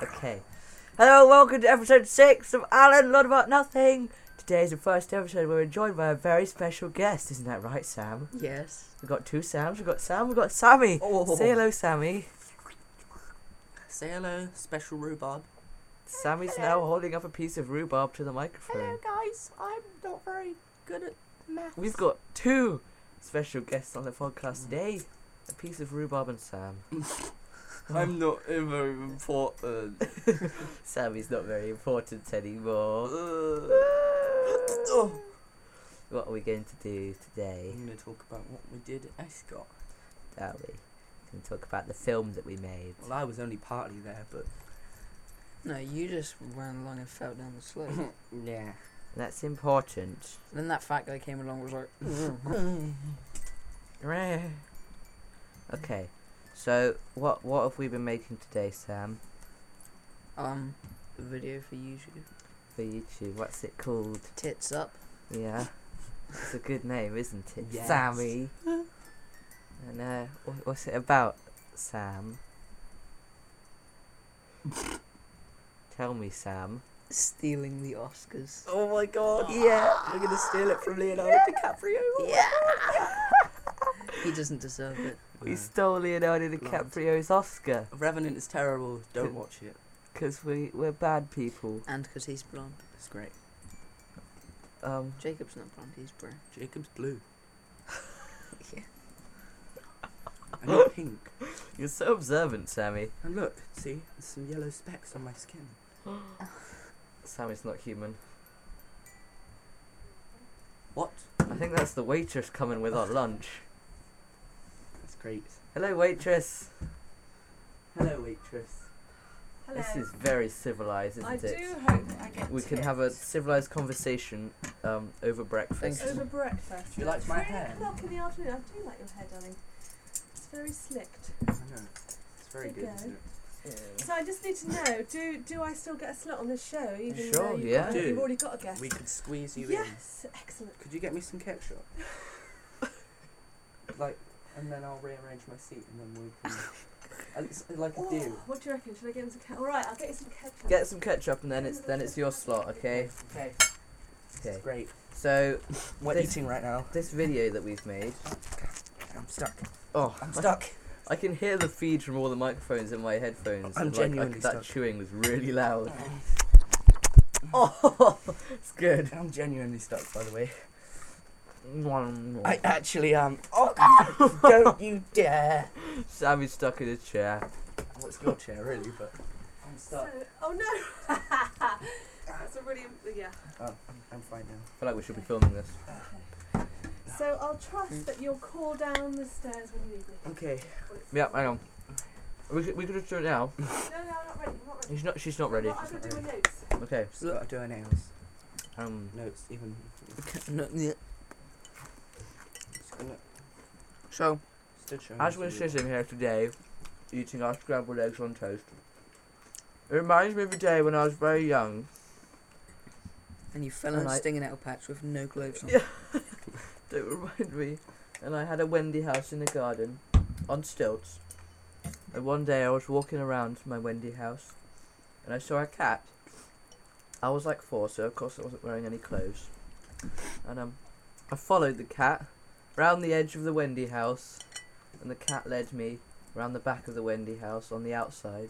Okay. Hello, welcome to episode 6 of Alan, Lot About Nothing. Today is the first episode where we're joined by a very special guest. Isn't that right, Sam? Yes. We've got two Sams. We've got Sam, we've got Sammy. Oh. Say hello, Sammy. Say hello, special rhubarb. Sammy's now holding up a piece of rhubarb to the microphone. Hello guys, I'm not very good at maths. We've got two special guests on the podcast today. A piece of rhubarb and Sam. I'm not very important. Sammy's not very important anymore. What are we going to do today? I'm going to talk about what we did at Escott. Are we can talk about the film that we made. Well, I was only partly there, but... No, you just ran along and fell down the slope. yeah. That's important. Then that fat guy came along and was like... Okay, so what have we been making today, Sam? A video for YouTube. For YouTube, what's it called? Tits up. Yeah, it's a good name, isn't it? Yes. Sammy. And what's it about, Sam? Tell me, Sam. Stealing the Oscars. Oh my god. Yeah. We're going to steal it from Leonardo DiCaprio. Yeah. He doesn't deserve it. We stole Leonardo DiCaprio's Oscar Revenant is terrible. Don't watch it. because we're bad people. And because he's blonde. It's great. Jacob's not blonde, he's brown. Jacob's blue. Yeah. And you're pink. You're so observant, Sammy. And look, see? There's some yellow specks on my skin. Sammy's not human. What? I think that's the waitress coming with our lunch. That's great. Hello, waitress. Hello, waitress. Hello. This is very civilized, isn't I it? do hope I get We can have a tips civilized conversation over breakfast. over breakfast. You liked my It's hair? 3 o'clock in the afternoon. I do like your hair, darling. It's very slicked. I know. It's very There good, you go. isn't it? So I just need to know: do I still get a slot on this show? Even Sure, though yeah. you've Do. already got a guest. We could squeeze you Yes, excellent. in. Could you get me some ketchup? And then I'll rearrange my seat and then we can... It's like a Oh, deal. what do you reckon? Should I get him some ketchup? All right, I'll get you some ketchup. Get some ketchup and then it's your slot, okay? Okay. Okay. It's great. So We're This- eating right now. this video that we've made. I'm stuck. Oh, I'm stuck. I can hear the feed from all the microphones in my headphones. I'm and, genuinely that stuck. chewing was really loud. Oh, it's good. I'm genuinely stuck, by the way. I I actually am. Oh, God. Don't you dare. Sammy's stuck in his chair. Well, it's your chair, really, but I'm So, stuck. oh no! That's a really yeah. Oh, I'm fine now. I feel like we should be filming this. Okay. So I'll trust that you'll call down the stairs when you need me. Okay. Yeah, hang on. We could just do it now. No, I'm not ready. I'm not ready. She's not ready. I'm not doing notes. Okay. Just gotta do her nails. Notes. Even... No, yeah. Just gonna... So, Still showing As us we're the video. sitting here today, eating our scrambled eggs on toast, it reminds me of a day when I was very young. and you fell in And a I- stinging nettle patch with no clothes on. Yeah. Don't remind me. And I had a Wendy house in the garden, on stilts. And one day I was walking around my Wendy house, and I saw a cat. I was like 4, so of course I wasn't wearing any clothes. And I followed the cat round the edge of the Wendy house, and the cat led me round the back of the Wendy house on the outside.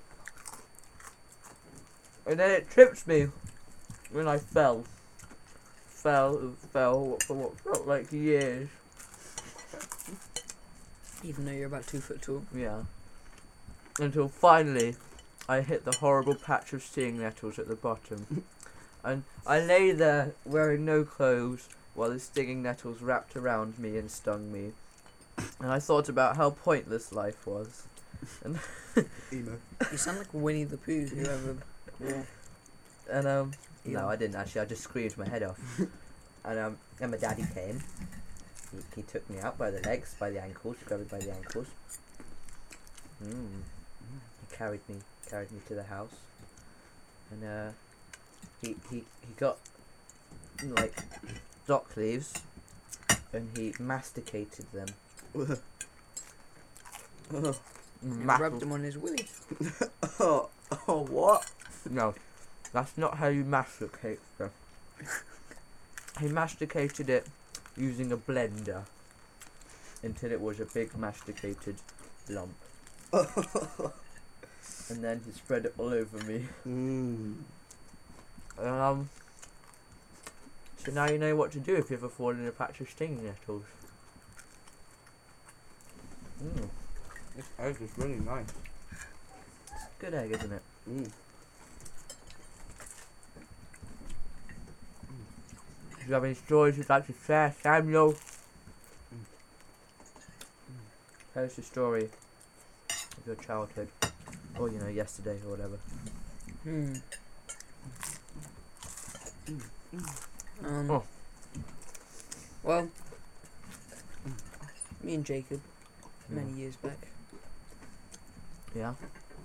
And then it tripped me when I fell. Fell for what felt like years. Even though you're about 2 foot tall. Yeah. Until finally I hit the horrible patch of stinging nettles at the bottom. And I lay there wearing no clothes while the stinging nettles wrapped around me and stung me. And I thought about how pointless life was. And Emo. You sound like Winnie the Pooh, whoever. Yeah. and Yeah. no, I didn't actually. I just screamed my head off. And my daddy came. He took me out by the legs, by the ankles, grabbed me by the ankles. He carried me to the house, and he got like dock leaves, and he masticated them. You rubbed him on his willy. Oh, Oh, what? No, that's not how you masticate stuff. He masticated it using a blender until it was a big masticated lump. And then he spread it all over me. So now you know what to do if you ever fall in a patch of stinging nettles. This egg is really nice. Good egg, isn't it? Do you have any stories you'd like to share, Samuel? Tell us your story of your childhood. Or, yesterday or whatever. Oh. Well, me and Jacob, many years back, Yeah,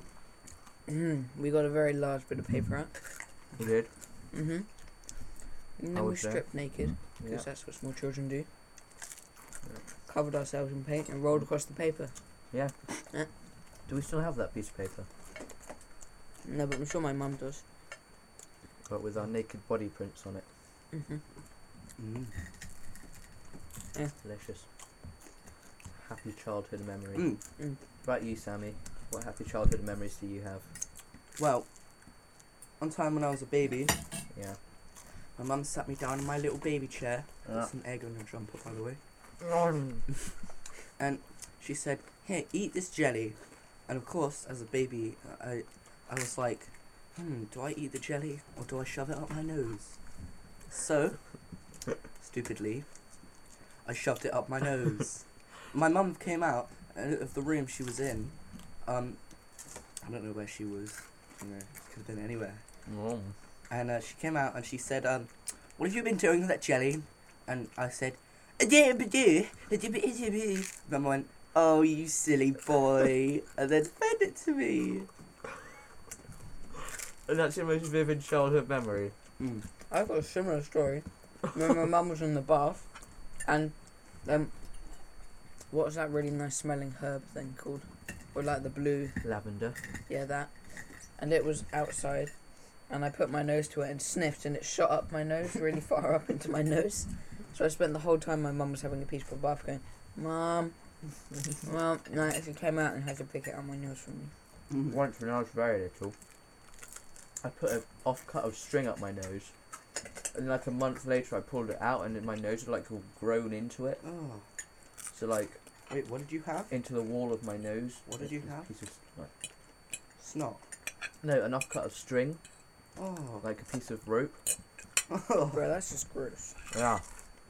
we got a very large bit of paper out. you did? And How then we was that? stripped naked, Yeah. because that's what small children do. Covered ourselves in paint and rolled across the paper. Do we still have that piece of paper? No, but I'm sure my mum does. But with our naked body prints on it. Delicious. Happy childhood memory. Right, you, Sammy. What happy childhood memories do you have? Well, one time when I was a baby, Yeah. my mum sat me down in my little baby chair. Yeah. There's an egg on your jumper, by the way. And she said, "Here, eat this jelly." And of course, as a baby, I was like, do I eat the jelly or do I shove it up my nose? So, stupidly, I shoved it up my nose. My mum came out of the room she was in. I don't know where she was. Could have been anywhere. And she came out and she said, "What have you been doing with that jelly?" And I said, Mum went, "Oh, you silly boy," and then fed it to me. And that's your most vivid childhood memory? I've got a similar story. When my mum was in the bath, and what was that really nice smelling herb thing called? Or like the blue, Lavender. yeah, that. And it was outside, and I put my nose to it and sniffed, and it shot up my nose, really far up into my nose. So I spent the whole time my mum was having a peaceful bath going, "Mum, Mum," and she came out and had to pick it out my nose from me. Once when I was very little, I put an off-cut of string up my nose. And like a month later I pulled it out and then my nose had like all grown into it. Oh. So like, Wait, what did you have? into the wall of my nose. What did you this have? Piece of, like, Snot. no, an off-cut of string. Oh. Like a piece of rope. Bro, that's just gross. Yeah.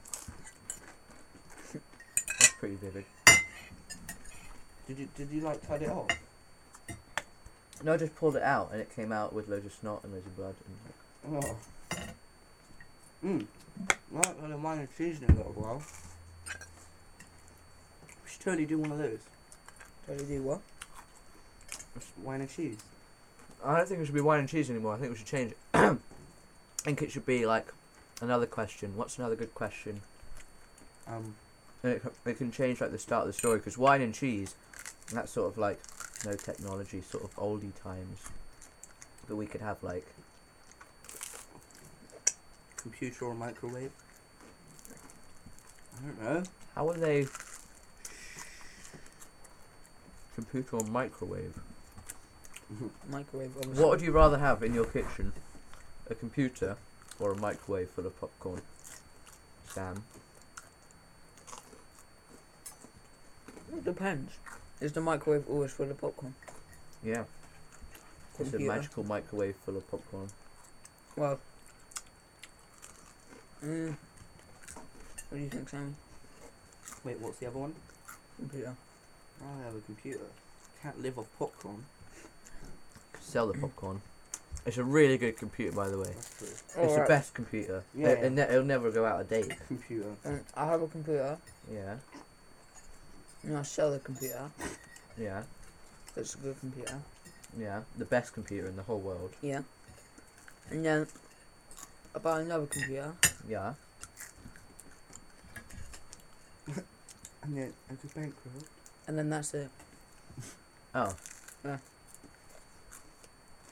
That's pretty vivid. Did you like cut it off? No, I just pulled it out and it came out with loads of snot and loads of blood. And Oh. Well, I've got a wine and cheese in a little while. We should totally do one of those. Totally do what? Wine and cheese. I don't think it should be wine and cheese anymore. I think we should change it. I think it should be like another question. What's another good question? And it can change like the start of the story because wine and cheese, that's sort of like no technology, sort of oldie times. But we could have like Computer or microwave? I don't know. how are they? Computer or microwave? Microwave, obviously. What would you rather have in your kitchen? A computer or a microwave full of popcorn? Sam? It depends. Is the microwave always full of popcorn? Yeah. It's a Computer. magical microwave full of popcorn. Well. What do you think, Sammy? Wait, what's the other one? Computer. I have a computer. Can't live off popcorn. Sell the popcorn. It's a really good computer, by the way. That's true. It's Alright. the best computer. Yeah, yeah. It'll never go out of date. Computer. I have a computer, Yeah. and I sell the computer. Yeah. That's a good computer. Yeah. The best computer in the whole world. Yeah. And then I buy another computer. Yeah. And then I go bankrupt. And then that's it. Oh. Yeah.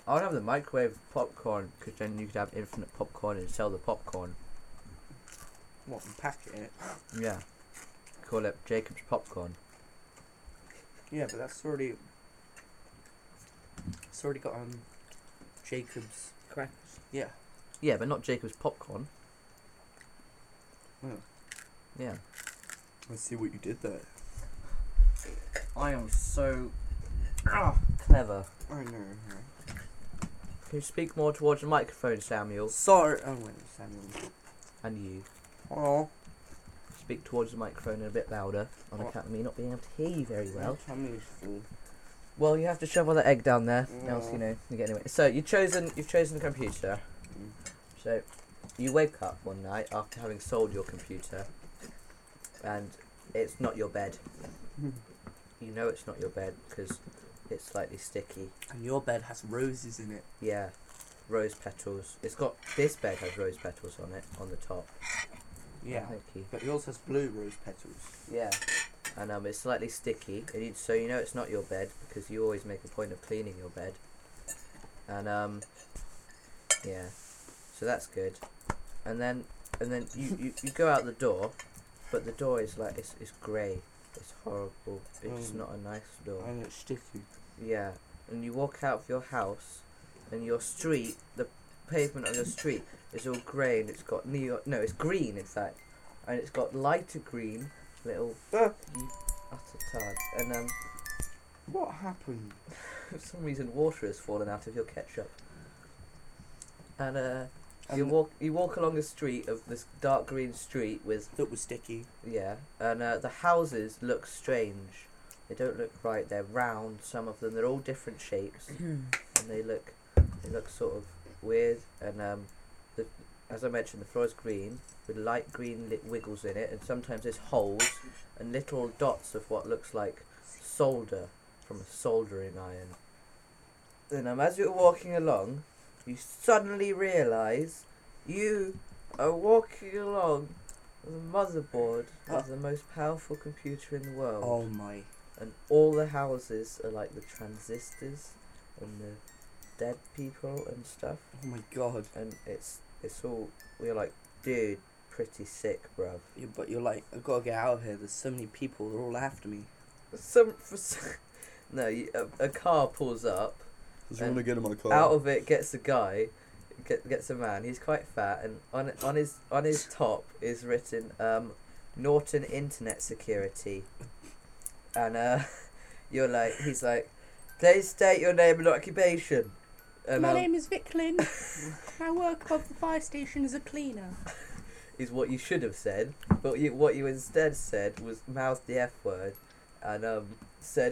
I would have the microwave popcorn because then you could have infinite popcorn and sell the popcorn. What, and packet it? Yeah. Call it Jacob's Popcorn. Yeah, but that's already... It's already got, Jacob's... Crackers. Yeah. Yeah, but not Jacob's Popcorn. Oh. Yeah. Let's see what you did there. I am so clever. I know. Can you speak more towards the microphone, Samuel? Sorry. Oh, wait, Samuel. And you. Oh. Speak towards the microphone a bit louder on What? account of me not being able to hear you very well. Tummy's full. Well, you have to shovel that egg down there, else No. you get anyway. So you've chosen the computer. So you wake up one night after having sold your computer, and it's not your bed. You know it's not your bed because it's slightly sticky. And your bed has roses in it. Yeah, rose petals. This bed has rose petals on it on the top. Yeah. Thank you. But yours has blue rose petals. Yeah, and it's slightly sticky. So you know it's not your bed because you always make a point of cleaning your bed. And yeah, so that's good. And then you go out the door, but the door is like it's grey. It's horrible. It's not a nice door. And it's sticky. Yeah, and you walk out of your house, and your street, the pavement of your street is all grey, and it's got it's green in fact, and it's got lighter green little you utter tart, and What happened? for some reason water has fallen out of your ketchup, and And you walk along the street of this dark green street with That was sticky. and the houses look strange. They don't look right. They're round. Some of them. They're all different shapes, and they look sort of weird. And as I mentioned, the floor is green with light green wiggles in it, and sometimes there's holes and little dots of what looks like solder from a soldering iron. And as you're walking along, you suddenly realise you are walking along the motherboard of the most powerful computer in the world. Oh my. And all the houses are like the transistors and the dead people and stuff. Oh my god. And it's all, we're like, dude, pretty sick, bruv. Yeah, but you're like, I've got to get out of here. There's so many people. They're all after me. A car pulls up. Does you wanna get in my car? Out of it gets a guy, gets a man. He's quite fat, and on his top is written Norton Internet Security. And he's like, please state your name and occupation. And, My name is Vic Lynn. I work above the fire station as a cleaner. is what you should have said, but what you instead said was mouth the F word, and said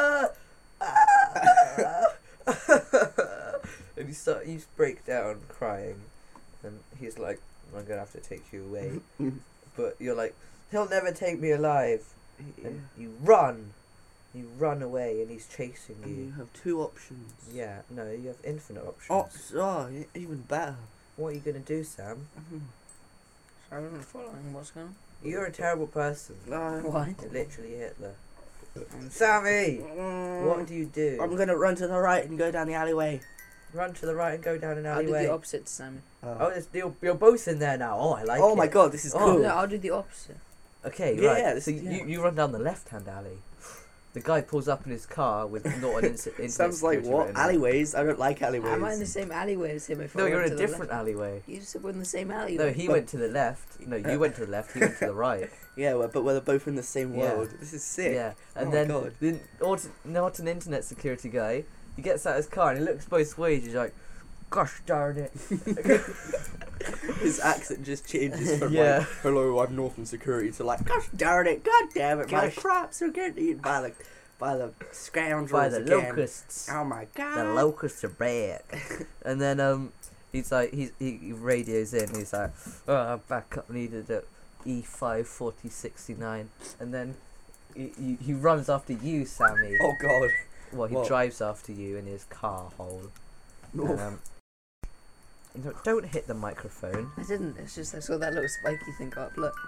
and you break down crying, and he's like, I'm gonna have to take you away, but you're like, he'll never take me alive, and you run away, and he's chasing And you. you have two options. Yeah, no, you have infinite options. Even better. What are you gonna do, Sam? So I wasn't following what's going on. You're a terrible person. Why? You're literally Hitler. Sammy, what do you do? I'm gonna run to the right and go down the alleyway. Run to the right and go down an I'll do alleyway. the opposite to Sammy. You're both in there now. Oh, I like it. Oh my god, this is Oh. cool. No, I'll do the opposite. Okay, Yeah, right. this- So yeah. you run down the left-hand alley. The guy pulls up in his car with not an internet Sounds like security what? written on it. Alleyways? I don't like alleyways. Am I in the same alleyway as him? If No, I you're went in a to the different left? alleyway. You said we're in the same alleyway. No, he went to the left. No, you went to the left. He went to the right. Yeah, but we're both in the same Yeah. world. This is sick. Yeah, and Oh my then God. not an internet security guy. He gets out of his car and he looks both ways. He's like, "Gosh darn it!" His accent just changes from Yeah. like, hello, I'm Norton Security to like, gosh darn it, god damn it, my Gosh. crops are getting eaten by the scoundrels By the again. locusts. Oh my god. The locusts are back. And then he's like he radios in. He's like, oh, backup needed at E54069. And then he runs after you, Sammy. Oh god. Well, he What? drives after you in his car hole. No. And, don't hit the microphone. I didn't. It's just I saw that little spiky thing go up. Look.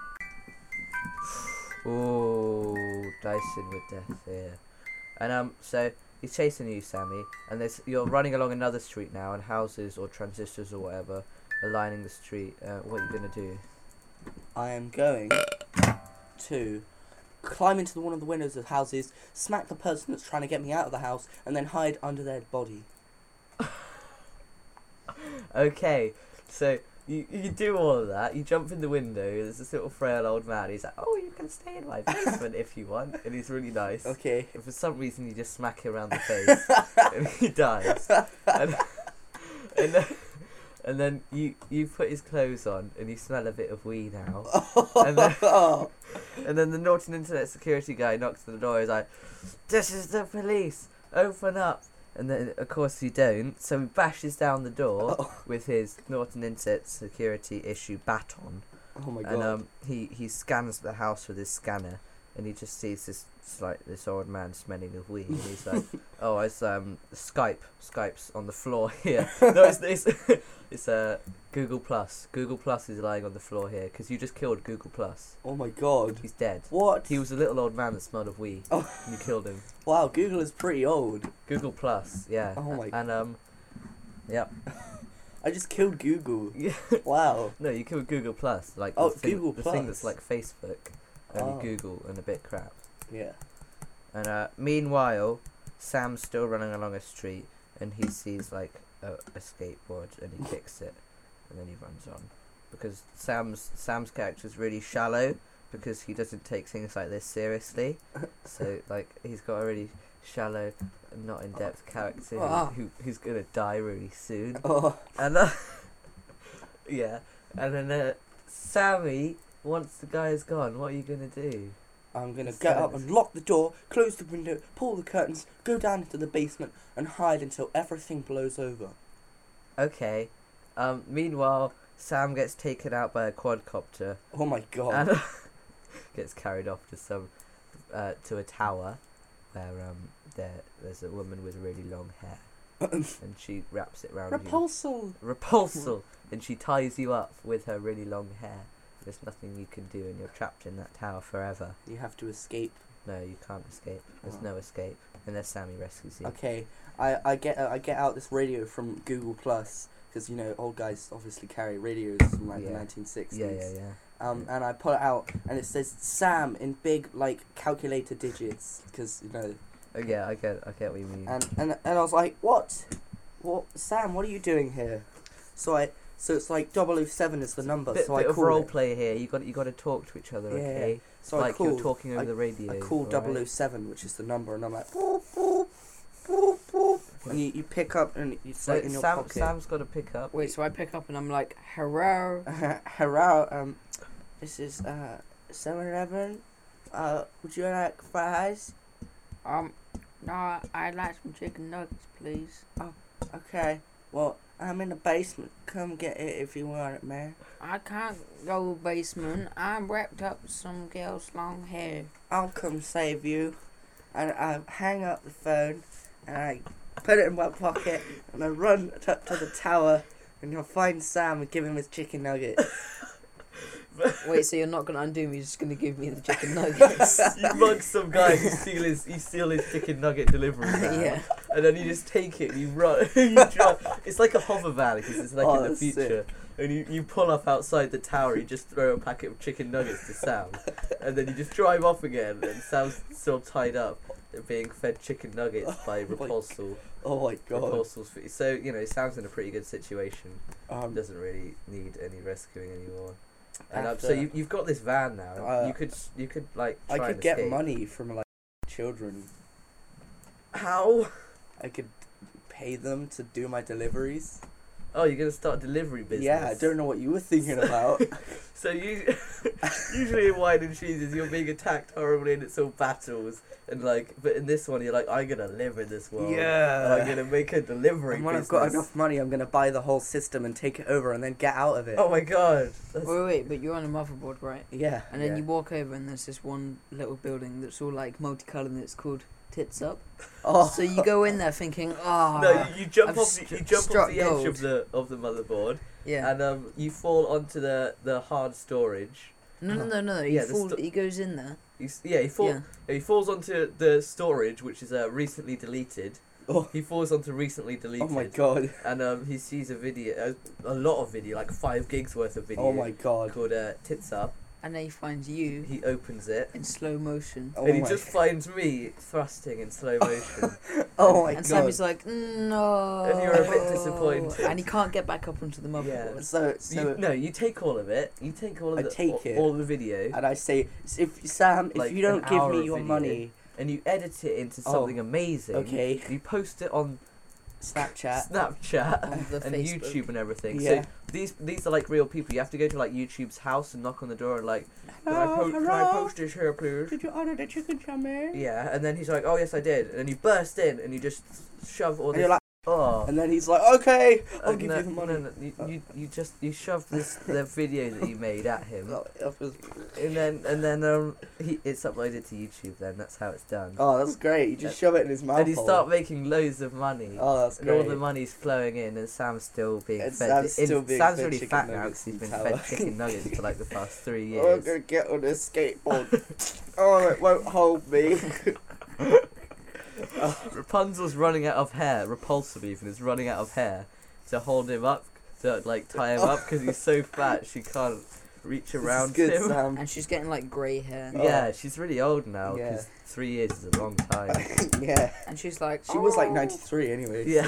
Oh, Dyson with death here. And so he's chasing you, Sammy, and you're running along another street now, and houses or transistors or whatever are lining the street. What are you gonna do? I am going to climb into one of the windows of houses, smack the person that's trying to get me out of the house, and then hide under their body. Okay, so you do all of that. You jump in the window. There's this little frail old man. He's like, "Oh, you can stay in my basement if you want," and he's really nice. Okay. And for some reason, you just smack him around the face, and he dies. And then you put his clothes on, and you smell a bit of wee now. And then the naughty internet security guy knocks on the door. He's like, "This is the police. Open up." And then, of course, you don't. So he bashes down the door with his Norton Internet security issue baton. Oh my god. And he scans the house with his scanner, and he just sees this old man smelling of weed. And he's like, "Oh, it's Skype's on the floor here." No, it's Google Plus. Google Plus is lying on the floor here because you just killed Google Plus. Oh my god. He's dead. What? He was a little old man that smelled of weed. Oh. And you killed him. Wow, Google is pretty old. Google Plus, yeah. Oh my. And yep. I just killed Google. Yeah. Wow. No, you killed Google Plus, like Oh, the thing, Google the thing that's Plus. like Facebook, only Oh. Google and a bit crap. Yeah. And meanwhile, Sam's still running along a street, and he sees like a skateboard, and he kicks it, and then he runs on, because Sam's character is really shallow, because he doesn't take things like this seriously. So like he's got a really shallow, not in depth character who's gonna die really soon. Oh. And yeah, and then Sammy, once the guy is gone, what are you gonna do? I'm gonna get up and lock the door, close the window, pull the curtains, go down into the basement, and hide until everything blows over. Okay. Meanwhile, Sam gets taken out by a quadcopter Oh my god. and gets carried off to to a tower where there's a woman with really long hair, and she wraps it around Repulsal. you. Repulsal. And she ties you up with her really long hair. There's nothing you can do, and you're trapped in that tower forever. You have to escape. No, you can't escape. There's Oh. no escape unless Sammy rescues you. Okay, I get out this radio from Google Plus, because you know old guys obviously carry radios from like the Yeah. 1960s. Yeah. And I pull it out, and it says Sam in big like calculator digits, because you know. Oh, yeah, I get what you mean. And I was like, what, Sam? What are you doing here? So it's like 007 is the number. Bit so I of call role it. play here. You got to talk to each other, Yeah, okay? So Like I called, you're talking over the radio. I called alright? 007, which is the number, and I'm like, boop, boop, boop, boop. And you pick up, and it's like in your pocket. Sam's got to pick up. Wait, so I pick up and I'm like, hello? Hello, this is 7-Eleven. Would you like fries? No, I'd like some chicken nuggets, please. Okay. Well, I'm in the basement. Come get it if you want it, man. I can't go basement. I'm wrapped up with some girl's long hair. I'll come save you. And I hang up the phone, and I put it in my pocket, and I run up to the tower, and you'll find Sam and give him his chicken nugget. Wait, so you're not going to undo me, you're just going to give me the chicken nuggets? You mug some guy, you steal his chicken nugget delivery van, Yeah. and then you just take it and you run. You drive. It's like a hover van because it's like in the that's future. And you pull up outside the tower, you just throw a packet of chicken nuggets to Sam, and then you just drive off again, and Sam's still tied up and being fed chicken nuggets by Repulsal. Oh my god. Repulsal's so, you know, Sam's in a pretty good situation. Um, Doesn't really need any rescuing anymore. And After- so you've got this van now. You could like try I could and get escape. money from like children. How? I could pay them to do my deliveries. Oh, you're gonna start a delivery business. Yeah, I don't know what you were thinking about. So you usually in Wine and Cheeses you're being attacked horribly and it's all battles and like, but in this one you're like, I'm gonna live in this world. Yeah. And I'm gonna make a delivery And when business. I've got enough money, I'm gonna buy the whole system and take it over and then get out of it. Oh my god. That's, Wait, but you're on a motherboard, right? Yeah. And then yeah. you walk over and there's this one little building that's all like multicolored and it's called Tits Up. Oh. So you go in there thinking, no, you jump I've off the edge struck of gold. the motherboard yeah. and you fall onto the hard storage. No. Yeah, He goes in there He falls onto the storage, which is recently deleted. Oh. He falls onto recently deleted. Oh my god. And he sees a video, a lot of video, like 5 gigs worth of video. Oh my god. Called Tits Up. And then he finds you He opens it. in slow motion. Oh And he my just finds me thrusting in slow motion. Oh my And god. Sammy's like, no. And you're a bit disappointed. And he can't get back up onto the motherboard. So You take all of it. You take all of I the take it. all the video, and I say, if Sam, Like if you don't an give hour me of your video. money, and you edit it into Oh, something amazing. okay, You post it on Snapchat. Snapchat On the and Facebook. YouTube and everything. Yeah. So these are like real people. You have to go to like YouTube's house and knock on the door and like, can I Hello? post this here, please? Did you order the chicken chummy? Yeah, and then he's like, oh yes I did, and then you burst in and you just shove all And this. you're like, Oh. and then he's like, okay, I'll give no, you the money. no, you shove the video that you made at him, That was- and then it's uploaded to YouTube. Then that's how it's done. Oh, that's great. You just shove it in his mouth. And you start making loads of money. Oh, that's And all great. the money's flowing in, and Sam's still being And fed. Sam's still being Sam's fed really chicken fat now nuggets because he's been in fed Tower. chicken nuggets for like the past 3 Oh, I'm years. gonna get on this skateboard. Oh, it won't hold me. Rapunzel's running out of hair. Repulsive even is running out of hair to hold him up, to like tie him up because he's so fat she can't reach This is around good, him. Sam. And she's getting like grey hair. Yeah, she's really old now Yeah. because 3 years is a long time. Yeah. And she's like, She was like "Oh." 93 anyway. Yeah.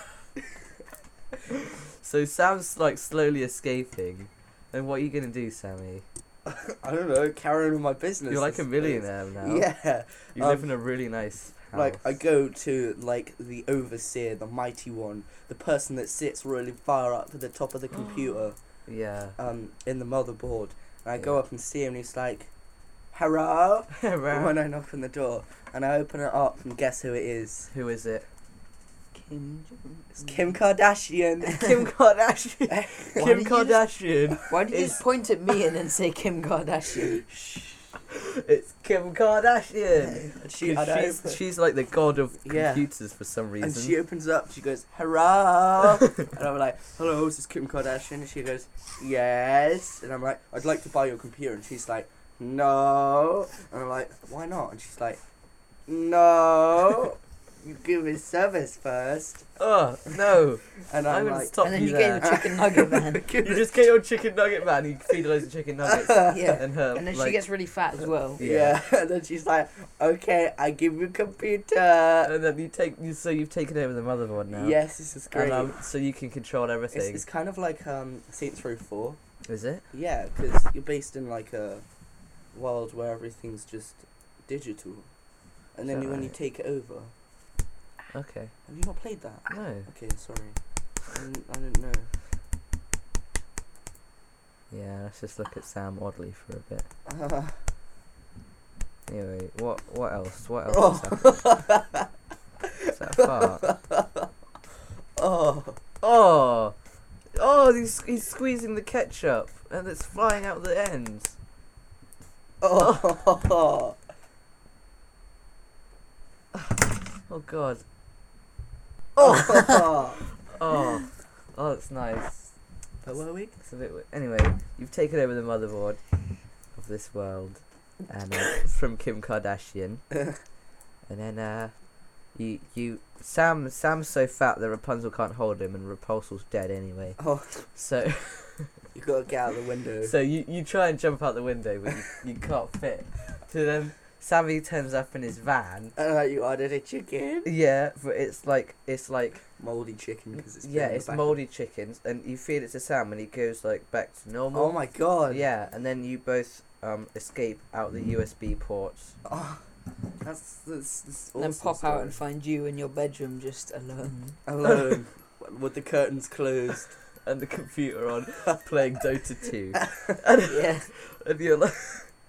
So Sam's like slowly escaping. And what are you gonna do, Sammy? I don't know, carrying on my business. You're like I a suppose. millionaire now. Yeah. You live in a really nice house. Like, I go to, like, the overseer, the mighty one, the person that sits really far up at the top of the computer, Yeah. in the motherboard. And I go Yeah. up and see him, and he's like, hello? Right. When I knock on the door. And I open it up, and guess who it is? Who is it? Kim It's Kim Kardashian. Kim Kardashian. Why Kim did you just- Kardashian. Why did you Is- just point at me and then say Kim Kardashian? It's Kim Kardashian. And she, 'Cause and I she's, open- she's like the god of Yeah. computers for some reason. and she opens up, she goes, hello? And I'm like, hello, is this Kim Kardashian? And she goes, yes. And I'm like, I'd like to buy your computer. And she's like, no. And I'm like, why not? And she's like, no. You give me service first. Oh, no. And I'm I'm going to like, stop And then you you there. get your chicken nugget man. You just get your chicken nugget man, you feed her loads of chicken nuggets. Yeah. And her, And then like, she gets really fat as well. yeah. And then she's like, okay, I give you computer. And then so you've taken over the motherboard now. Yes, this is great. And, so you can control everything. It's kind of like Saints Row 4. Is it? Yeah, because you're based in like a world where everything's just digital, and then Is that when you right? take it over. Okay. Have you not played that? No. Okay, sorry. I didn't know. Yeah, let's just look at Sam oddly for a bit. Anyway, what else? What else has happened? Is that a fart? Oh, Oh! Oh, he's squeezing the ketchup and it's flying out the ends. oh, Oh god. oh. Oh. Oh, that's nice. Where were we? It's a bit anyway, you've taken over the motherboard of this world and from Kim Kardashian. And then Sam's so fat that Rapunzel can't hold him and Repulsel's dead anyway. Oh, So you gotta get out the window. so you try and jump out the window but you can't fit. So then Sammy turns up in his van. And you ordered a chicken. Yeah, but it's like Moldy chicken because it's yeah, been in the it's back. mouldy chickens and you feed it to Sam and he goes like back to normal. Oh my god. Yeah, and then you both escape out the USB ports. Oh, that's And then awesome pop out story. and find you in your bedroom just alone. alone with the curtains closed. And the computer on playing Dota 2. Yeah. And you're like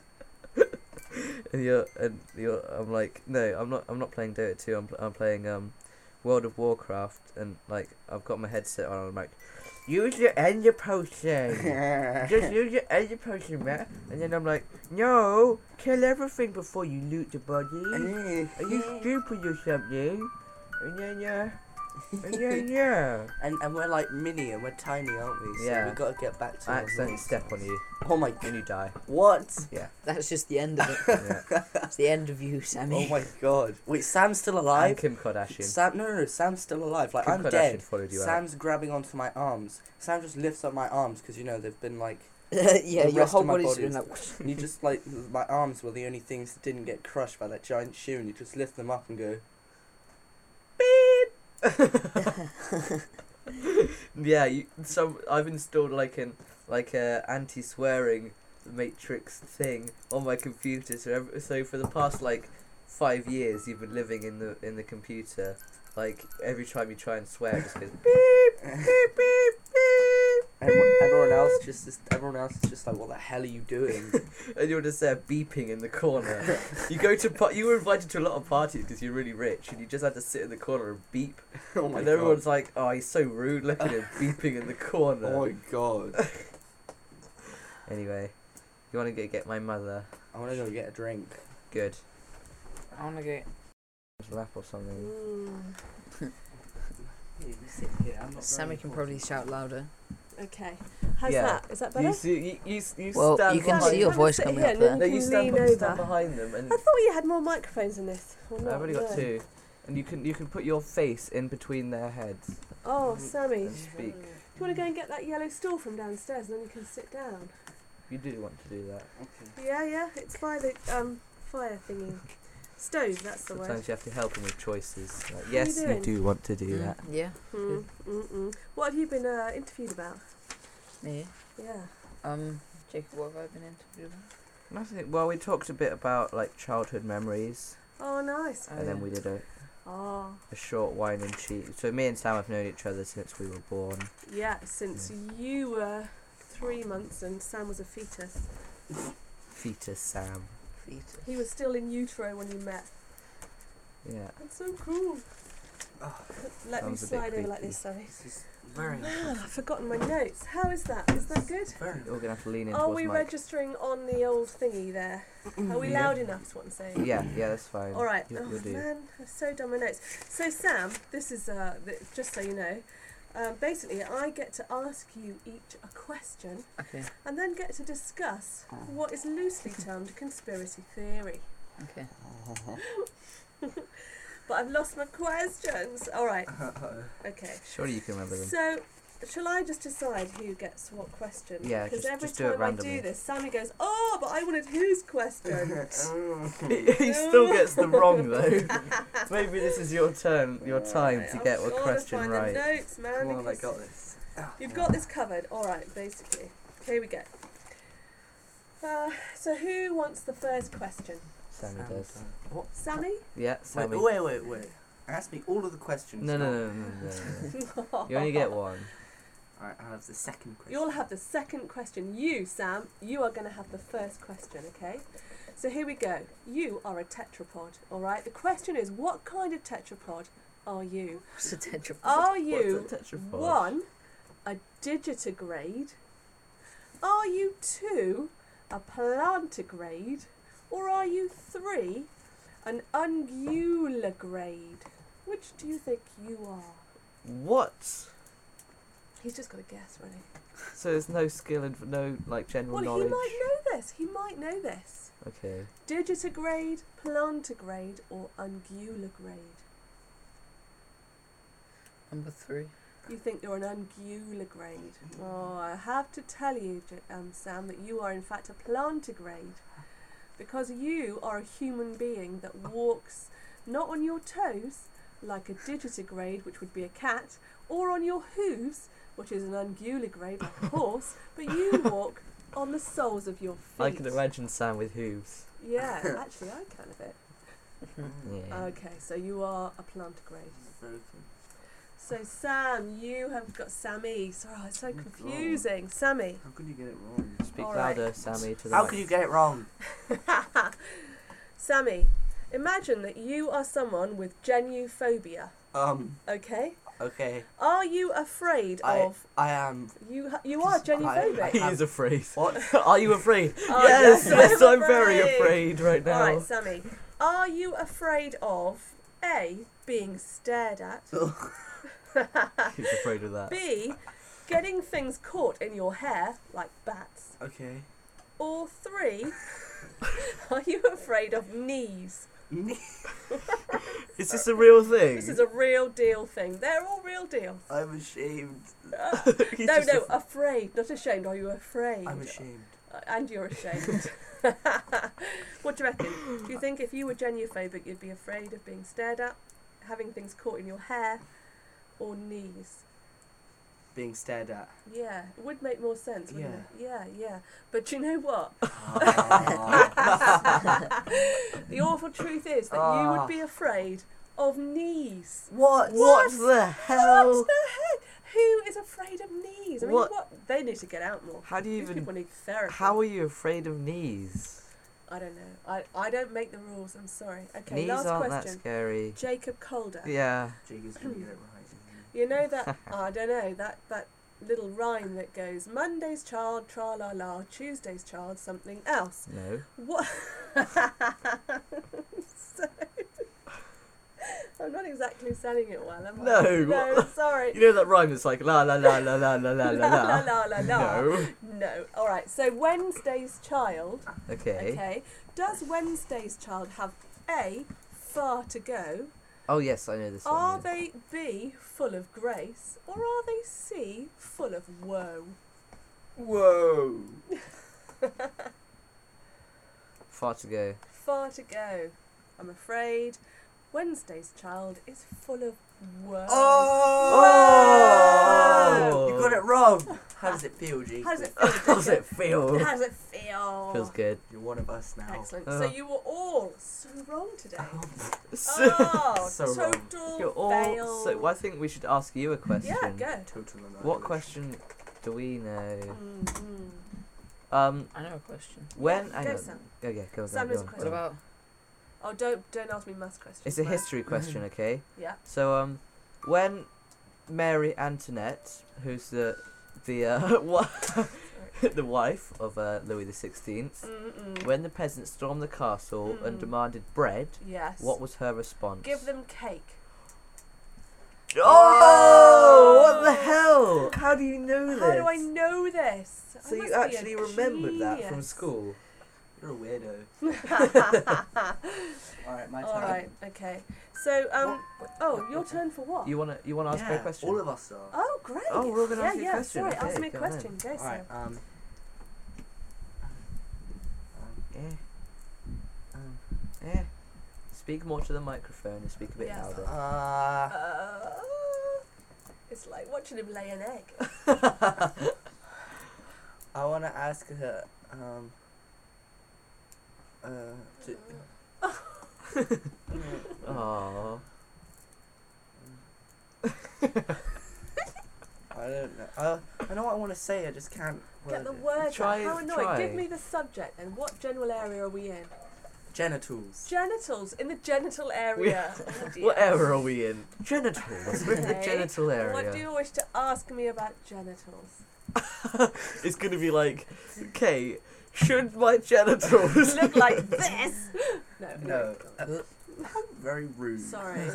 and you're I'm like, no, I'm not playing Dota 2, I'm playing World of Warcraft and like I've got my headset on and I'm like, use your ender potion. Just use your ender potion, man. And then I'm like, no, kill everything before you loot the body. Are you stupid or something? And then Yeah. And we're like mini and we're tiny, aren't we? So Yeah. we've got to get back to I our accidentally norms. step on you Oh my and you die. What? Yeah. That's just the end of it. Yeah. It's the end of you, Oh Sammy. my god. Wait, Sam's still I'm alive? Kim Kardashian. No, Sam's still alive. Like, Kim I'm Kardashian dead. followed you out. Sam's grabbing onto my arms. Sam just lifts up my arms because, you know, they've been like... Yeah, The your rest whole of my body's body doing is- like. And you just, like, my arms were the only things that didn't get crushed by that giant shoe, and you just lift them up and go... Yeah, I've installed like a anti-swearing matrix thing on my computer. So for the past like 5 years, you've been living in the computer. Like every time you try and swear, it just goes beep beep beep beep. Everyone else is just like, what the hell are you doing? And you're just there beeping in the corner. You were invited to a lot of parties because you're really rich, and you just had to sit in the corner and beep. Oh my And god. everyone's like, "Oh, he's so rude. Look at him beeping in the corner." Oh my god. Anyway, you want to get my mother? I want to go get a drink. Good. I wanna go. Lap or something. You sit here, I'm not Sammy can probably shout louder. Okay. How's Yeah. that? Is that better? You Well, stand you can behind see your Come and voice sit coming here up and then there. No, you can stand, lean stand over. behind them, and I thought you had more microphones in this. Or not? I've only got No. 2, and you can put your face in between their heads Oh, Sammy. and speak. Do you want to go and get that yellow stool from downstairs and then you can sit down? You do want to do that. Okay. Yeah, it's by the fire thingy. Stove, that's the word. Sometimes you have to help them with choices. Like, are yes, you you doing? do want to do Mm, that. Yeah. What have you been interviewed about? Me. Yeah. Jacob, what have I been interviewed about? Nothing. Well, we talked a bit about like childhood memories, Oh, nice. and then we did a Oh, short wine and cheat. So me and Sam have known each other since we were born. yeah, since you were 3 months and Sam was a fetus. Fetus Sam. Fetus. He was still in utero when you met. Yeah. That's so cool. Oh, Let That me was a bit slide over like creepy. this, sorry. this is very, Man, I've forgotten my notes. How is that? Is that good? very. We're gonna have to lean in Are towards we Mike. registering on the old thingy there? Are we Yeah. loud enough is what I'm saying? Yeah, that's fine. All right. You'll Oh, do. man, I've so done my notes. So Sam, this is just so you know. Basically, I get to ask you each a question Okay. and then get to discuss what is loosely termed conspiracy theory. Okay. But I've lost my questions. All right. Okay. Surely you can remember them. So, shall I just decide who gets what question? Yeah, Because just- every just do it time I randomly. do this, Sammy goes, "Oh, but I wanted his question." He still gets them wrong though. Maybe this is your turn, your time to get a I've gotta question find right. The notes, man. Come on, I because got this. You've got this covered. All right, basically. Here we go. So who wants the first question? Sammy does. What? Sammy? Yeah, Sammy. Wait. Ask me all of the questions. No. You only get one. Alright, I'll have the second question. You'll have the second question. You, Sam, you are going to have the first question, okay? So here we go. You are a tetrapod, all right? The question is, what kind of tetrapod are you? What's a tetrapod? Are you, What's a tetrapod? 1, a digitigrade? Are you 2, a plantigrade? Or are you 3, an unguligrade? Which do you think you are? What? He's just got to guess, really. So there's no skill and no like general Well, knowledge. he might know this. He might know this. Okay. Digitigrade, plantigrade, or unguligrade? Number 3. You think you're an unguligrade? Oh, I have to tell you, Sam, that you are in fact a plantigrade, because you are a human being that walks not on your toes like a digitigrade, which would be a cat, or on your hooves, which is an unguligrade like a horse, but you walk on the soles of your feet. I can imagine Sam with hooves. Yeah, actually, I can a bit. Yeah. Okay, so you are a plantigrade. Very good. So Sam, you have got Sammy. Sorry, it's so Oh my confusing. Sammy. How could you get it wrong? Speak All right. louder, Sammy. To the How mic. could you get it wrong? Sammy, imagine that you are someone with genuphobia. Okay. Okay. Are you afraid I of am. you? You are genuphobic. He is afraid. What? Are you afraid? Oh, yes, yes, I'm very afraid right now. All right, Sammy. Are you afraid of A, being stared at? He's afraid of that. B, getting things caught in your hair, like bats. Okay. Or 3, are you afraid of knees? Is this a real thing? This is a real deal thing. They're all real deals. I'm ashamed. No, afraid, not ashamed. Are you afraid? I'm ashamed. And you're ashamed. What do you reckon? Do you think if you were geniophobic, you'd be afraid of being stared at, having things caught in your hair, or knees? Being stared at. Yeah, it would make more sense, wouldn't Yeah. it? Yeah. But do you know what? The awful truth is that you would be afraid of knees. What? What the hell? What the heck? Who is afraid of knees? I mean, What? what? They need to get out more. How do you These even? people need therapy. How are you afraid of knees? I don't know. I don't make the rules. I'm sorry. Okay, Knees last aren't that question. scary. Jacob Calder. Yeah. Jake is going to get it right, isn't he? You know that? I don't know that little rhyme that goes Monday's child tra la la, Tuesday's child something else. No. What? So, I'm not exactly selling it well, am I? No. No, sorry. You know that rhyme that's like la la la la la la la la La la la. la la la. No. No. All right. So Wednesday's child. Okay. Okay. Does Wednesday's child have A, far to go? Oh yes, I know this Are one. they B, full of grace, or are they C, full of woe? Whoa. Far to go. Far to go. I'm afraid Wednesday's child is full of woe. Oh! You got it wrong. How does it feel, G? How does it feel? How does it feel? How does it feel? Feels good. You're one of us now. Excellent. Oh. So you were all so wrong today. So, Oh, So wrong. total you're all. fail. So I think we should ask you a question. Yeah, go. Total annihilation. What question do we know? Mm-hmm. I know a question. When? Yeah, hang go, on. Sam. Okay, go on. Sam go has a on, question. What go on. about? Oh, don't ask me maths questions. It's a Matt. history question, okay? Yeah. So when Mary Antoinette, who's the the wife of Louis XVI, Mm-mm. when the peasants stormed the castle and Mm. demanded bread, Yes. what was her response? Give them cake. Oh! What the hell? How do you know this? How do I know this? So I you must be a actually remembered that from genius. school? You're a weirdo. Alright, my turn. All right. Okay. So oh, your turn for what? You wanna ask her a question? All of us are. Oh, great. Oh, we're all gonna yeah, ask you a yeah. question. Sorry, Okay, ask me a go on question. Go, Alright, Sam. Yeah. Speak more to the microphone and speak a bit Yes. louder. It's like watching him lay an egg. I want to ask her, Aww. I don't know. I know what I want to say, I just can't. Get the word it. words Try- out. How annoying. try. Give me the subject and what general area are we in? Genitals. Genitals. In the genital area. Oh, dear. What area are we in? Genitals. We're in the Okay. genital area. What do you wish to ask me about genitals? It's gonna be like, okay, should my genitals Look like this. No. No. Very rude. Sorry.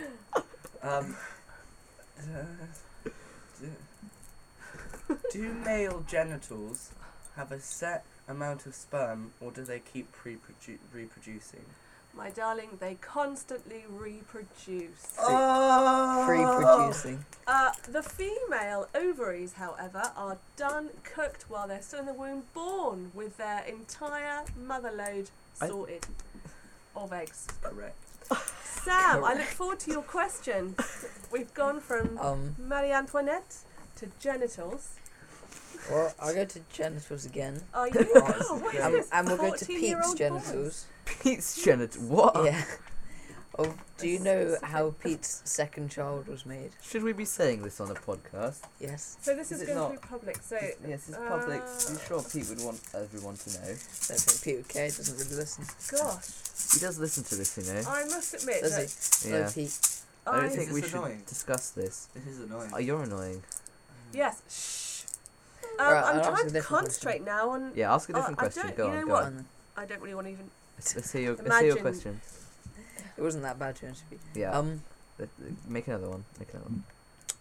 Do male genitals have a set amount of sperm, or do they keep reproducing? My darling, they constantly reproduce. Oh! Free producing. The female ovaries, however, are done cooked while they're still in the womb, born with their entire mother load sorted of eggs. Correct. Sam, I look forward to your question. We've gone from Marie Antoinette to genitals. Well, I'll go to genitals again. Are you? Oh, what is this? And we'll go to 14-year-old Pete's boys? genitals. Pete's genital? What? Yeah. Oh, do you know how Pete's second child was made? Should we be saying this on a podcast? Yes. So this Is is it going to not? be public. So Yes, it's public. I'm sure Pete would want everyone to know. Don't think Pete would care. He doesn't really listen. gosh, He does listen to this, you know. I must admit Does that he? Yeah. Oh, Pete. I don't I think Is we this should annoying? discuss this. This is annoying. Oh, you're annoying. yes. Shh. Right, I'm I'll ask a trying to different concentrate now on. Yeah, ask a different I question. don't- Go you on, know go what? on. I don't really want to even. Let's hear your Imagine- question. It wasn't that bad, to be honest with you. Yeah. Make another one. Make another one.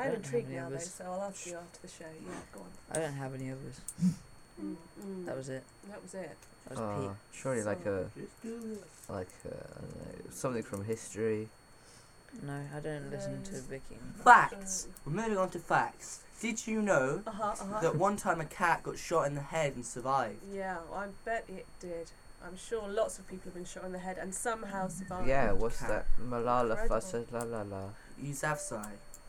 I I'm don't have intrigued any now, though, others. so I'll ask you after the show. Yeah, go on. I don't have any others. That was it. That was it. That was Pete. Surely like So- I don't know, something from history. No, I don't listen to Vicky. Facts. We're moving on to facts. Did you know Uh-huh. that one time a cat got shot in the head and survived? Yeah, I bet it did. I'm sure lots of people have been shot in the head and somehow survived. Yeah, what's Cat. that? Malala Incredible. Yousafzai. Yousafzai.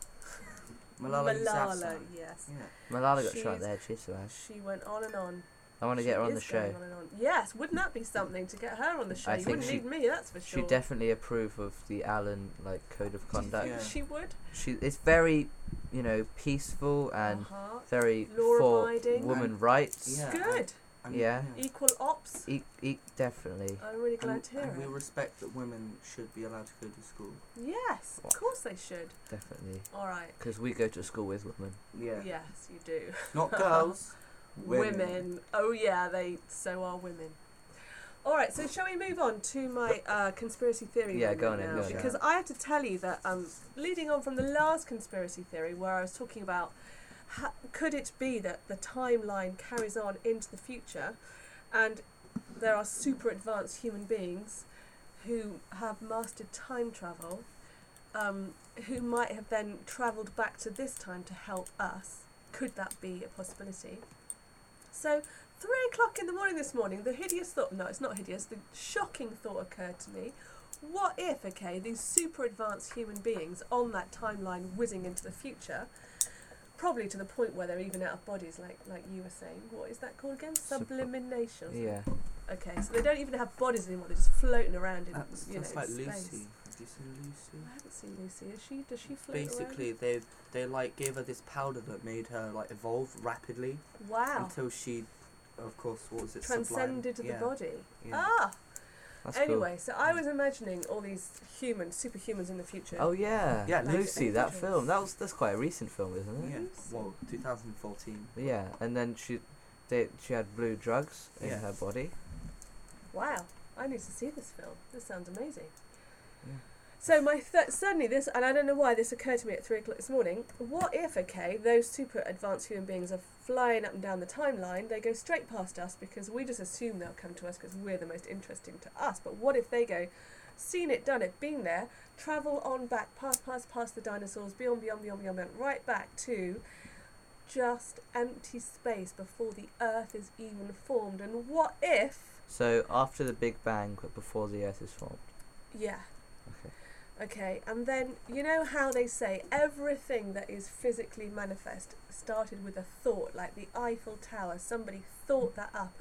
Malala Yousafzai. yes. Yeah. Malala got shot in She's- the head. She survived. She went on and on. I want to She get her on the is show. going on and on. Yes, wouldn't that be something to get her on the show? I You think wouldn't she- need me, that's for sure. She definitely approve of the Allen code of conduct. Yeah. She would. It's very, peaceful and Uh-huh. very Law for abiding. women rights. Yeah. Good. And- Yeah. Equal ops. Definitely. I'm really glad And, to hear and we it. respect that women should be allowed to go to school. Yes, of course they should. Definitely. All right. Because we go to school with women. Yeah. Yes, you do. Not girls. Women. Oh yeah, so are women. All right, so shall we move on to my conspiracy theory? Yeah, moment go on then, now? go on then. Because I have to tell you that leading on from the last conspiracy theory, where I was talking about could it be that the timeline carries on into the future, and there are super advanced human beings who have mastered time travel, who might have then travelled back to this time to help us. Could that be a possibility? So, 3 o'clock in the morning this morning, the hideous thought, no, it's not hideous, the shocking thought occurred to me. What if, these super advanced human beings on that timeline whizzing into the future, probably to the point where they're even out of bodies, like you were saying. What is that called again? Sublimination. or something? Yeah. Okay, so they don't even have bodies anymore, they're just floating around in, That's in like space. Lucy. Have you seen Lucy? I haven't seen Lucy. Does she float Basically, they gave her this powder that made her evolve rapidly around? Wow. until she, of course, what was it? Transcended Sublime? the body. Yeah. Ah! That's Anyway, so I was imagining all these superhumans in the future. cool. Oh yeah. Yeah, Lucy, that Angels. film. That's quite a recent film, isn't it? Yeah. Lucy. Well, 2014. Yeah. And then she had blue drugs in Yeah. her body. Wow, I need to see this film. This sounds amazing. Yeah. So suddenly this, and I don't know why this occurred to me at 3 o'clock this morning. What if, those super advanced human beings are flying up and down the timeline? They go straight past us because we just assume they'll come to us because we're the most interesting to us. But what if they go, seen it, done it, been there, travel on back, past the dinosaurs, beyond, right back to just empty space before the Earth is even formed? And what if? So after the Big Bang, but before the Earth is formed. Yeah. Okay. Okay, and then you know how they say everything that is physically manifest started with a thought, like the Eiffel Tower. Somebody thought that up,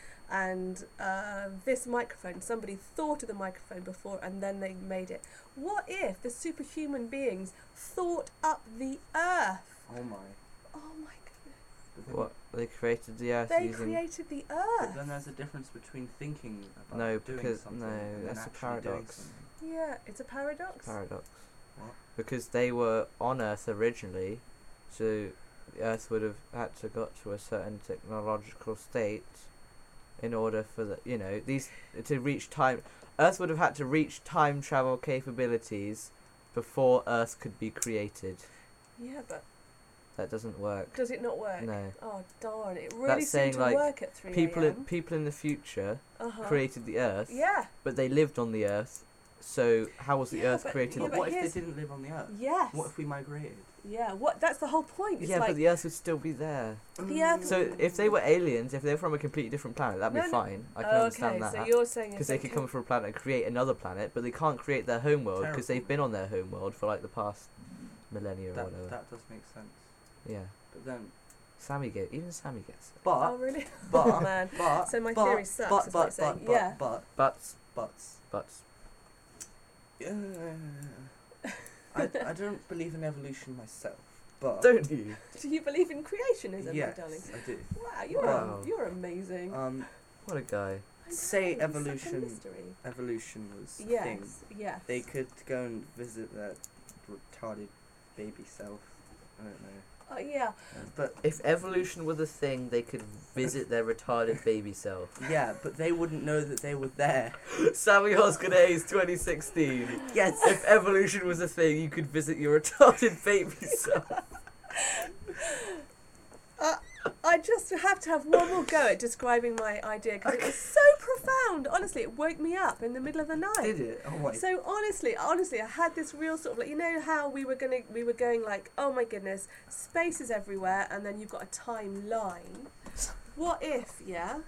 and this microphone. Somebody thought of the microphone before, and then they made it. What if the superhuman beings thought up the Earth? Oh my. Oh my goodness! But then, What they created the Earth They using? created the but Earth. then there's a difference between thinking about No, doing because- something no, and then that's a actually doing paradox. something. Yeah, it's a paradox. Paradox. What? Because they were on Earth originally, so the Earth would have had to got to a certain technological state in order for these to reach time. Earth would have had to reach time travel capabilities before Earth could be created. Yeah, but That doesn't work. does it not work? No. Oh darn! It really That's seemed saying, to like, work at 3 People a.m. in the future uh-huh. created the Earth, Yeah. but they lived on the Earth. So how was the Yeah, Earth but- created? yeah, But but what if here's- they didn't live on the Earth? Yes. What if we migrated? Yeah. What? That's the whole point. It's Yeah, like but the Earth would still be there. The Earth- So if they were aliens, if they were from a completely different planet, that'd be No, no. fine. I can okay. understand So that. you're saying Because if they could come from a planet and create another planet, but they can't create their home world because they've been on their home world for like the past millennia or whatever. That does make sense. Yeah. But then, Sammy gets it. Oh but really? but Oh, man. but So my but, theory sucks, But is what you're saying. Yeah. But I don't believe in evolution myself. But don't you? Do you believe in creationism, my yes, darling? I do. Wow, Wow. you're amazing. What a guy. I say know, you're such a evolution- mystery. Evolution was a thing. Yes. Yes. They could go and visit their retarded baby self I don't know. Yeah. But If evolution were the thing, they could visit their retarded baby self. yeah, but they wouldn't know that they were there. Sammy Hoskin Hayes, 2016. Yes. If evolution was a thing, you could visit your retarded baby self. I just have to have one more go at describing my idea because it was so profound. Honestly, it woke me up in the middle of the night. Did it? Oh my. So honestly, I had this real sort of like, you know how we were going like, oh my goodness, space is everywhere, and then you've got a timeline. What if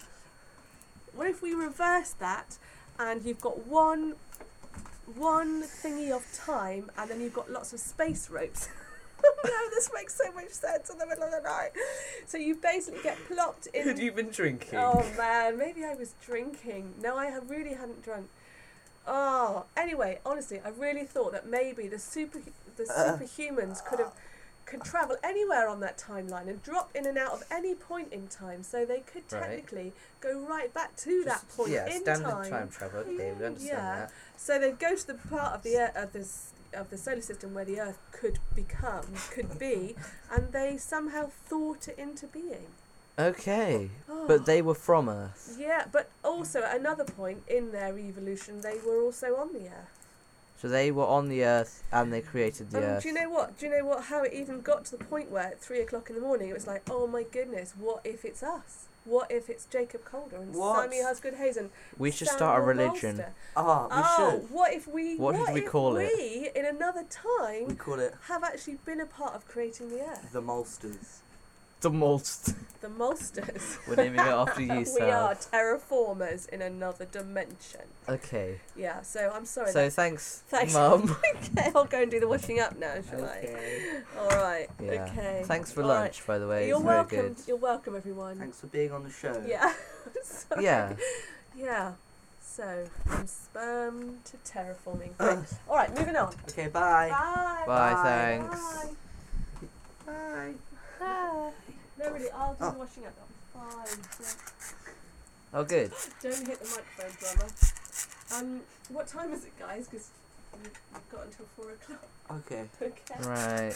we reverse that, and you've got one thingy of time, and then you've got lots of space ropes. No, this makes so much sense in the middle of the night. So you basically get plopped in. Had you been drinking? Oh man, maybe I was drinking. No, I really hadn't drunk. Oh, anyway, honestly, I really thought that maybe the superhumans could travel anywhere on that timeline and drop in and out of any point in time, so they could Right. technically go right back to that point yeah, in standard time travel. Okay, we understand Yeah. that. So they'd go to the part of the of the solar system where the Earth could be, and they somehow thought it into being. Okay, Oh. but they were from Earth. Yeah, but also at another point in their evolution, they were also on the Earth. So they were on the Earth and they created the Earth. Do you know what? How it even got to the point where at 3:00 in the morning it was like, oh my goodness, what if it's us? What if it's Jacob Calder and What? Sammy Husgood Hazen? We should start a Samuel religion. Bolster? We should. What if we? What should we call it? We, in another time, We call it have actually been a part of creating the Earth. the Molsters. The most. The Molsters. We're naming it after you, We Sal. are terraformers in another dimension. Okay. Yeah. So I'm sorry. So thanks, Thanks. Mum. Okay, I'll go and do the washing up now, shall Okay. I? All right. Yeah. Okay. Thanks for All lunch, by the way. You're it's very welcome. good. You're welcome, everyone. Thanks for being on the show. Yeah. Sorry. Yeah. Yeah. So from sperm to terraforming. Great. All right. Moving on. Okay, bye. Bye. Bye, Bye. thanks. Bye. Bye. Bye. No, really. I'll do Oh. the washing up. That'll be fine. Oh, good. Yeah. Don't hit the microphone, drummer. What time is it, guys? Because we've got until 4:00. Okay. Okay. Right.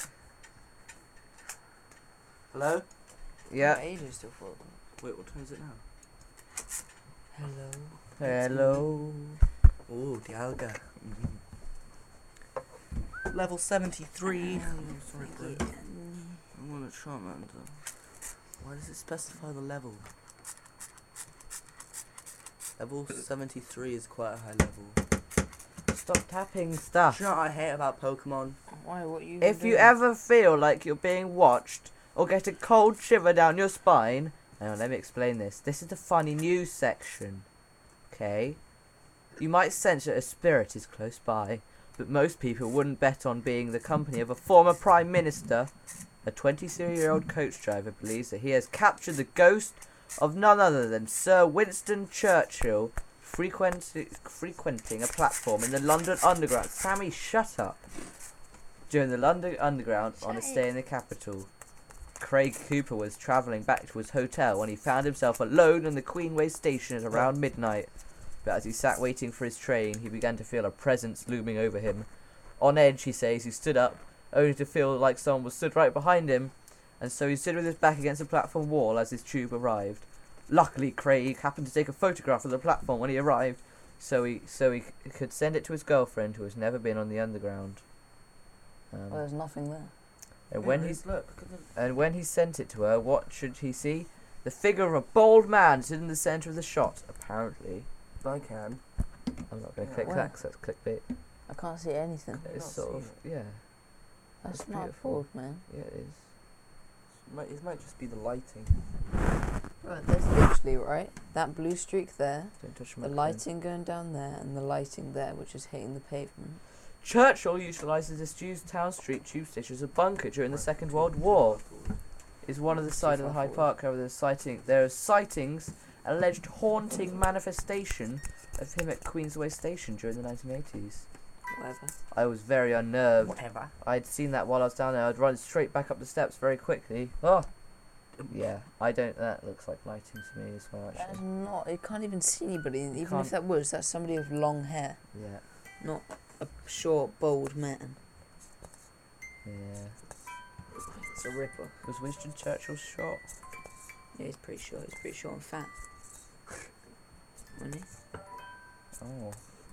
Hello? Yeah. Ages till 4. Wait, what time is it now? Hello. Hello. Oh, Dialga. Level 73. Sorry, blue. I want to Charmander. Why does it specify the level? Level 73 is quite a high level. Stop tapping stuff. Do you know what I hate about Pokemon? Why? What you? If you doing? ever feel like you're being watched or get a cold shiver down your spine, hang on, let me explain this. This is the funny news section. Okay? You might sense that a spirit is close by, but most people wouldn't bet on being the company of a former Prime Minister. A 23-year-old coach driver believes that he has captured the ghost of none other than Sir Winston Churchill frequenting a platform in the London Underground. Sammy, shut up. During the London Underground on a stay in the capital, Craig Cooper was travelling back to his hotel when he found himself alone in the Queenway station at around midnight. But as he sat waiting for his train, he began to feel a presence looming over him. On edge, he says, he stood up, only to feel like someone was stood right behind him, and so he stood with his back against the platform wall as his tube arrived. Luckily, Craig happened to take a photograph of the platform when he arrived, so he could send it to his girlfriend, who has never been on the Underground. Well, there's nothing there. And when Yeah, he's look at the... and when he sent it to her, what should he see? The figure of a bald man stood in the centre of the shot. Apparently, I can. I'm not going to Yeah, click where? that 'cause that's clickbait. I can't see anything. Can you It's not sort see of it? yeah, That's It's not beautiful. bold, man. yeah it is. It might just be the lighting. Right, there's literally right that blue streak there, Don't touch the my phone. lighting going down there, and the lighting there, which is hitting the pavement. Churchill utilises this Town Street tube station as a bunker during the Second World War. Is one of the side of the Hyde Park. However, there are sightings, an alleged haunting manifestation of him at Queensway Station during the 1980s. Whatever. I was very unnerved. Whatever. I'd seen that while I was down there. I'd run straight back up the steps very quickly. Oh, yeah. I don't. That looks like lighting to me as well. That is Actually, not. You can't even see anybody. And even Can't. if that was, that's somebody with long hair, yeah, not a short, bald man. yeah. That's a ripper. Was Winston Churchill shot? Yeah, he's pretty short. He's pretty short and fat. Wasn't he? Oh.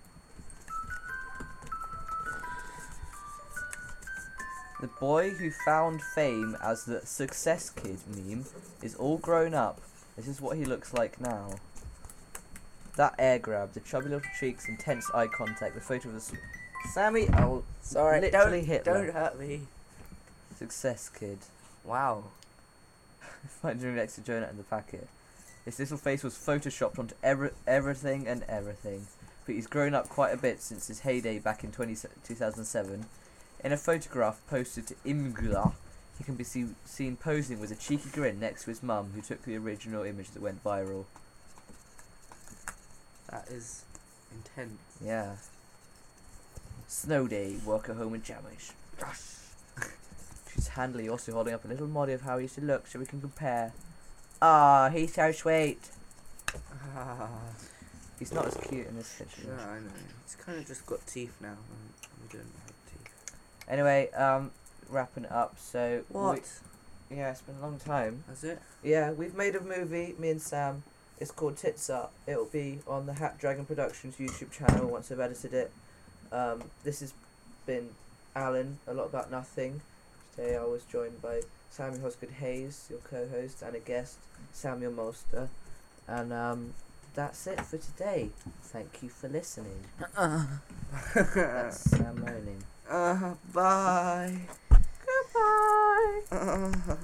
The boy who found fame as the Success Kid meme is all grown up. This is what he looks like now. That air grab, the chubby little cheeks, intense eye contact, the photo of the Sammy, oh, Sorry, literally Hitler. don't hurt me. Success Kid. Wow. Finding next to Jonah in the packet. His little face was photoshopped onto everything and everything, but he's grown up quite a bit since his heyday back in 2007. In a photograph posted to Imgula, he can be seen posing with a cheeky grin next to his mum, who took the original image that went viral. That is intense. Yeah. Snow day, work at home in jammies. She's handily also holding up a little model of how he used to look so we can compare. Ah, he's so sweet. Ah, He's not as cute in this picture. yeah, I know. He's kind of just got teeth now. We don't have teeth. Anyway, wrapping it up. So What? Yeah, it's been a long time. That's it? Yeah, we've made a movie, me and Sam. It's called Tits Up. It'll be on the Hat Dragon Productions YouTube channel once I've edited it. This has been Alan, A Lot About Nothing. Today I was joined by Samuel Hosgood Hayes, your co-host, and a guest, Samuel Molster. And that's it for today. Thank you for listening. That's Sam moaning. Bye. Goodbye.